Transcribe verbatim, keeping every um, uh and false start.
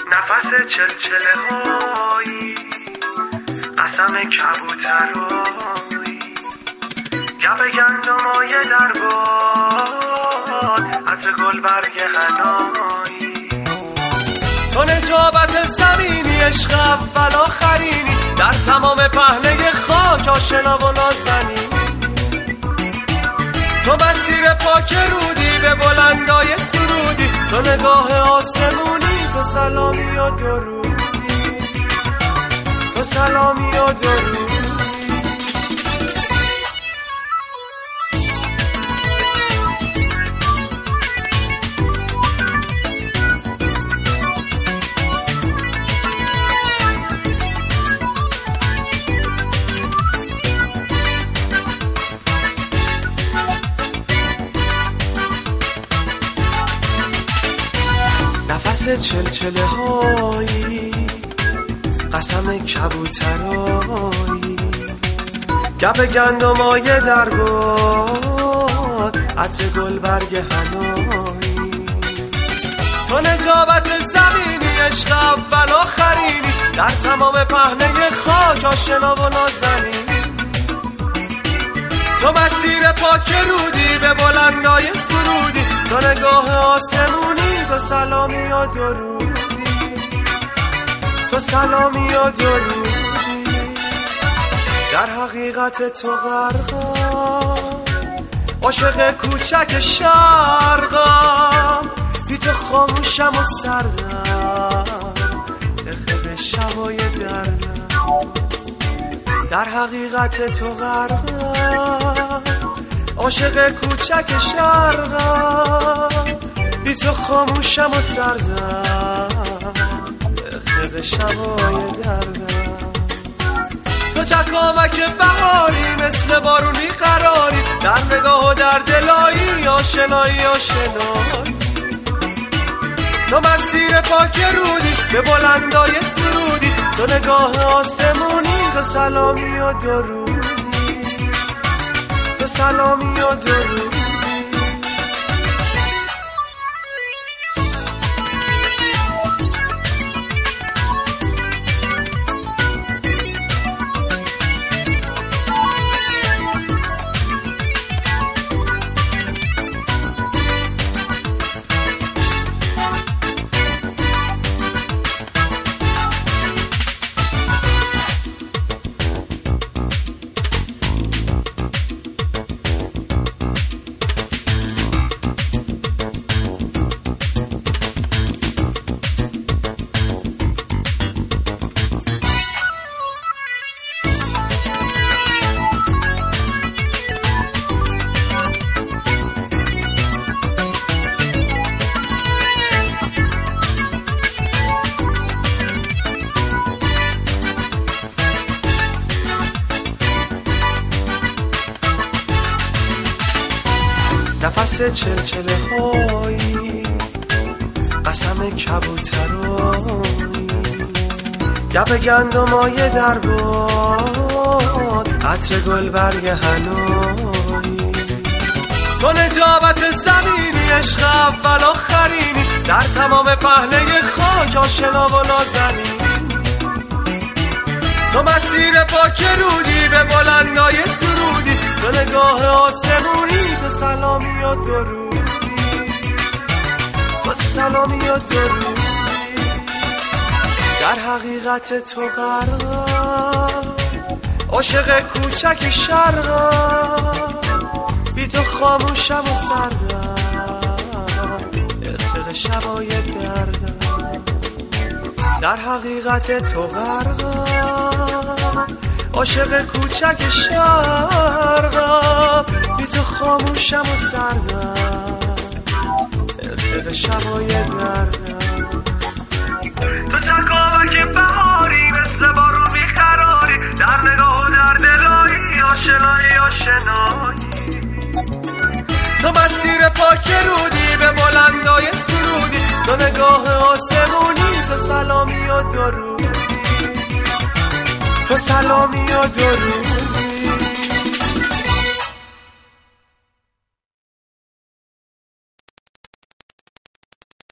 نفس چلچله هایی، قسم کبوترایی، گپ گندمای در باد، عطر گل برگ حنایی. تو نجابت زمینی، عشق اول آخرینی، در تمام پهنه خاک آشنا و نازنینی. تو مسیر پاک رودی، به بلندای سرودی، تو نگاه آسمونی، تو سلامی و درودی، تو سلامی و درودی. نفس چلچله هایی، قسم کبوترایی، گپ گندمای در باد، عطر گل برگ حنایی. تو نجابت زمینی، عشق اول آخرینی، در تمام پهنه خاک آشنا و نازنینی. تو مسیر پاک رودی، به بلندای سرودی، تو نگاه آسمونی، تو سلامی و درودی، تو سلامی و درودی. در حقیقت تو غرقم، عاشق کوچک شرقم، بی تو خاموشم و سردم، دقیق شبای دردم. در حقیقت تو غرقم، عاشق کوچک شرقم، بی تو خاموشم و سردم، دقیق شبای دردم. تو چکامک بهاری، مثل بارونی قراری، در نگاه و در دلایی، آشنایی آشنایی. تو مسیر پاک رودی، به بلندای سرودی، تو نگاه آسمونی، تو سلامی و درودی، تو سلامی و درودی. نفس چلچله هایی، قسم کبوترایی، گپ گندمای در باد، عطر گل برگ حنایی. تو نجابت زمینی، عشق اول آخرینی، در تمام پهنه خاک آشنا و نازنینی. تو مسیر پاک رودی، به بلندای سرودی، تو نگاه آسمونی، تو سلامی و درودی، تو سلامی و درودی. در حقیقت تو غرقم، عاشق کوچک شرقم، بی تو خاموشم و سردم، دقیق شبای دردم. در حقیقت تو غرقم، عاشق کوچک شرقم، بی تو خاموشم و سردم، دقیق شبای دردم. تو چکامک بهاری، مثل بارون بیقراری، در نگاه و در دلایی، آشنایی آشنایی. تو مسیر پاک رودی، به بلندای سرودی، تو نگاه آسمونی، تو سلامی و درودی، تو سلامی و درودی.